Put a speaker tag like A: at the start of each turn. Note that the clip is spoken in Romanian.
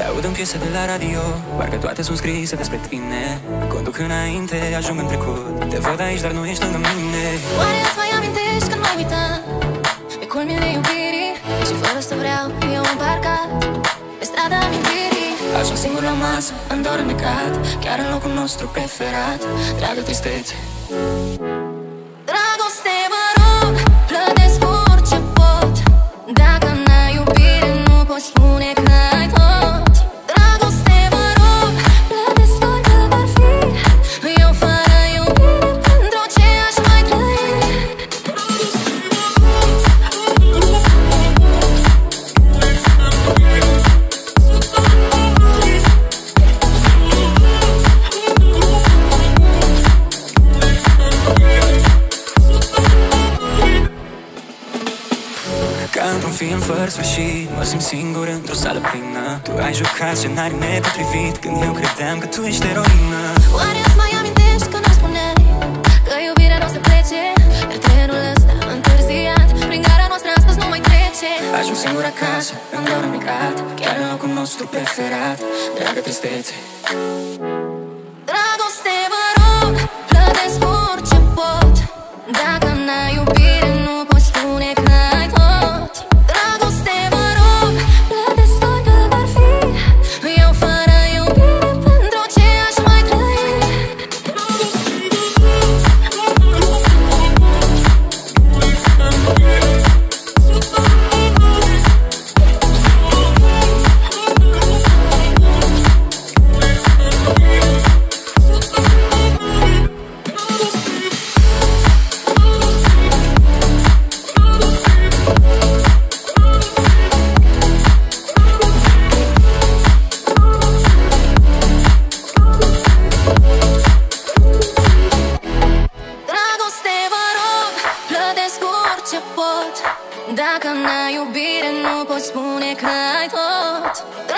A: Te aud în piese de la radio, parcă toate sunt scrise despre tine. Conduc înainte, ajung în trecut. Te văd aici, dar nu ești lângă mine.
B: Oare îți mai amintești când m-ai uitat pe culmile iubirii și fără să vreau eu am parcat pe strada amintirii?
A: Ajung singur la masă, îmi dor îmnecat, chiar în locul nostru preferat. Dragă tristețe,
B: Dragoste, vă rog, plătesc orice pot. Dacă n-ai iubire, nu poți spune că ai tot. Dragoste, vă rog, plătesc oricât ar fi. Eu fără iubire, pentru ce aș mai trăi?
A: ca într-un film fără sfârșit. Mă simt singur într-o sală plină. Tu ai jucat scenarii nepotrivit când eu credeam că tu ești eroină.
B: Oare îți mai amintești când îmi spuneai că iubirea nu o să plece? Iar trenul ăsta întârziat prin gara noastră astăzi nu mai trece.
A: Ajung singur acasă, îmi dor îmnecat, chiar în locul nostru preferat. Dragă tristețe,
B: Dragoste, vă rog, plătesc orice pot. Dacă n-ai iubire, nu poți spune că ai tot. Dragoste, vă rog, plătesc oricât ar fi. Eu fără iubire, pentru ce aș mai trăi? Dragoste, vă rog, plătesc orice pot. Dacă n-ai iubire, nu poți spune că ai tot.